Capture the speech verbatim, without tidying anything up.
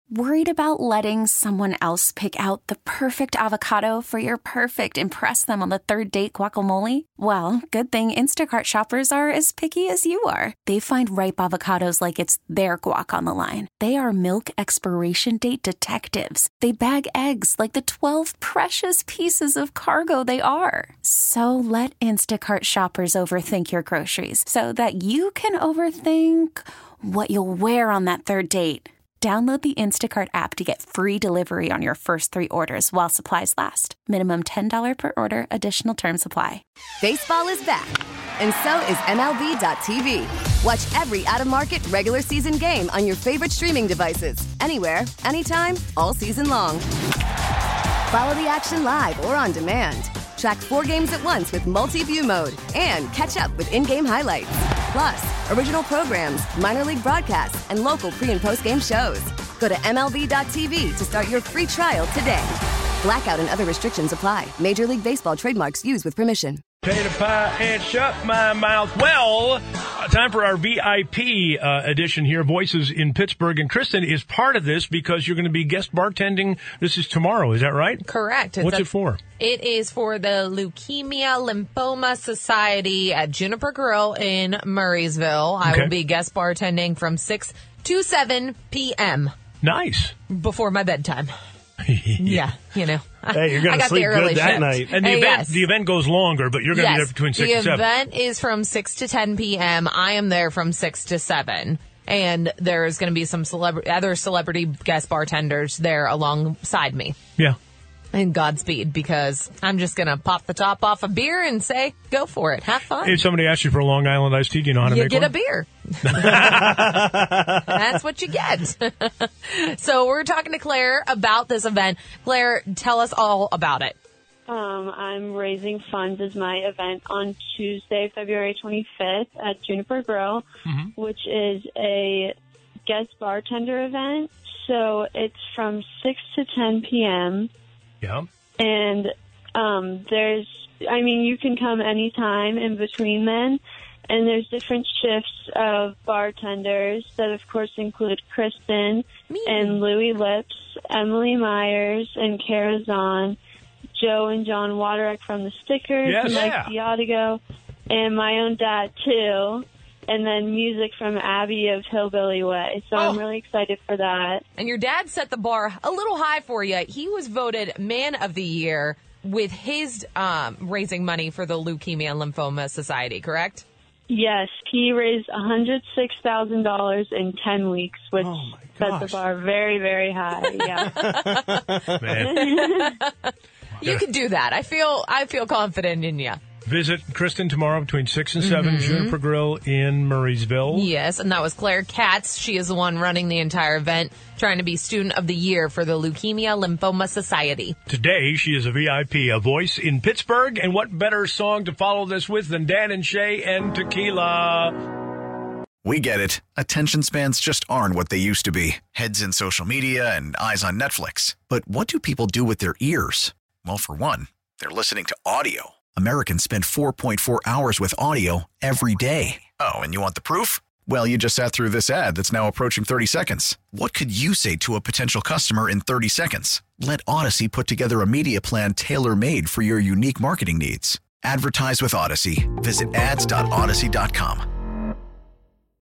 Worried about letting someone else pick out the perfect avocado for your perfect impress them on the third date guacamole? Well, good thing Instacart shoppers are as picky as you are. They find ripe avocados like it's their guac on the line. They are milk expiration date detectives. They bag eggs like the twelve precious pieces of cargo they are. So let Instacart shoppers overthink your groceries so that you can overthink what you'll wear on that third date. Download the Instacart app to get free delivery on your first three orders while supplies last. Minimum ten dollars per order. Additional terms apply. Baseball is back, and so is M L B dot T V. Watch every out-of-market regular season game on your favorite streaming devices. Anywhere, anytime, all season long. Follow the action live or on demand. Track four games at once with multi-view mode and catch up with in-game highlights. Plus, original programs, minor league broadcasts, and local pre- and post-game shows. Go to M L B dot T V to start your free trial today. Blackout and other restrictions apply. Major League Baseball trademarks used with permission. Potato pie and shut my mouth. Well, uh, time for our V I P uh, edition here, Voices in Pittsburgh. And Kristen is part of this because you're going to be guest bartending. This is tomorrow, is that right? Correct. What's it's it for? It is for the Leukemia Lymphoma Society at Juniper Grill in Murraysville. I Okay. will be guest bartending from six to seven p.m. Nice. before my bedtime. Yeah, you know. Hey, you're going to sleep good that shift. night. And the Hey, event yes. the event goes longer, but you're going to yes. be there between six the and seven. The event is from six to ten p.m. I am there from six to seven. And there's going to be some celebra- other celebrity guest bartenders there alongside me. Yeah. And Godspeed, because I'm just going to pop the top off a beer and say, go for it. Have fun. If somebody asks you for a Long Island iced tea, do you know how to you make get one? a beer. That's what you get. So we're talking to Claire about this event. Claire, tell us all about it. Um, I'm raising funds as my event on Tuesday, February twenty-fifth at Juniper Grill, mm-hmm. which is a guest bartender event. So it's from six to ten p.m. Yeah. And um, there's, I mean, you can come anytime in between then. And there's different shifts of bartenders that, of course, include Kristen Me. and Louie Lips, Emily Myers, and Kara Zahn, Joe and John Waterick from the Stickers, Yes. Mike Yeah. Diodigo, and my own dad, too. And then music from Abby of Hillbilly Way. So Oh. I'm really excited for that. And your dad set the bar a little high for you. He was voted Man of the Year with his um, raising money for the Leukemia and Lymphoma Society, correct? Yes, he raised one hundred six thousand dollars in ten weeks, which Oh, my set gosh. the bar very, very high. Yeah. Man. You can do that. I feel I feel confident in you. Visit Kristen tomorrow between six and seven, Mm-hmm. Juniper Grill in Murraysville. Yes, and that was Claire Katz. She is the one running the entire event, trying to be Student of the Year for the Leukemia Lymphoma Society. Today, she is a V I P, a voice in Pittsburgh. And what better song to follow this with than Dan and Shay and Tequila? We get it. Attention spans just aren't what they used to be. Heads in social media and eyes on Netflix. But what do people do with their ears? Well, for one, they're listening to audio. Americans spend four point four hours with audio every day. Oh, and you want the proof? Well, you just sat through this ad that's now approaching thirty seconds. What could you say to a potential customer in thirty seconds? Let Odyssey put together a media plan tailor-made for your unique marketing needs. Advertise with Odyssey. Visit ads dot odyssey dot com.